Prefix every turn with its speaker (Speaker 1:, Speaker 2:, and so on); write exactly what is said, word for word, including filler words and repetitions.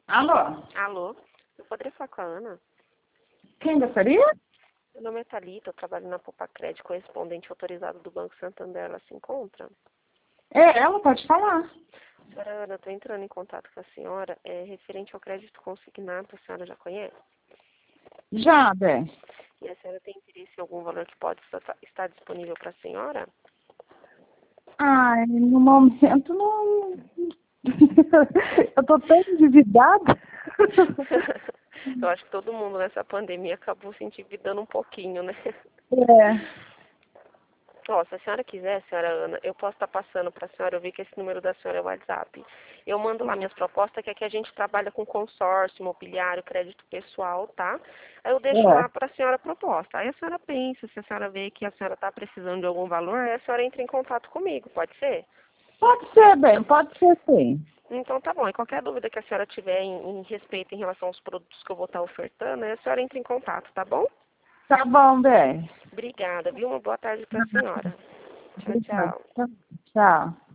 Speaker 1: Alô?
Speaker 2: Alô, eu poderia falar com a Ana?
Speaker 1: Quem gostaria?
Speaker 2: Meu nome é Thalita, eu trabalho na Popacred, correspondente autorizado do Banco Santander. Ela se encontra?
Speaker 1: É, ela pode falar.
Speaker 2: Senhora Ana, eu estou entrando em contato com a senhora, é referente ao crédito consignado, a senhora já conhece?
Speaker 1: Já, Bé.
Speaker 2: E a senhora tem interesse em algum valor que pode estar estar disponível para a senhora?
Speaker 1: Ai, no momento não. Eu tô tão endividada.
Speaker 2: Eu acho que todo mundo nessa pandemia acabou se endividando um pouquinho, né?
Speaker 1: É.
Speaker 2: Ó, se a senhora quiser, senhora Ana, eu posso estar passando para a senhora, eu vi que esse número da senhora é o WhatsApp. Eu mando lá minhas propostas, que aqui a gente trabalha com consórcio, imobiliário, crédito pessoal, tá? Aí eu deixo
Speaker 1: É.
Speaker 2: lá para a senhora a proposta. Aí a senhora pensa, se a senhora vê que a senhora está precisando de algum valor, aí a senhora entra em contato comigo, pode ser?
Speaker 1: Pode ser, bem, pode ser sim.
Speaker 2: Então tá bom. E qualquer dúvida que a senhora tiver em, em respeito em relação aos produtos que eu vou estar ofertando, aí a senhora entra em contato, tá bom?
Speaker 1: Tá bom, Bé.
Speaker 2: Obrigada, viu? Uma boa tarde para a senhora. Tchau, tchau.
Speaker 1: Tchau.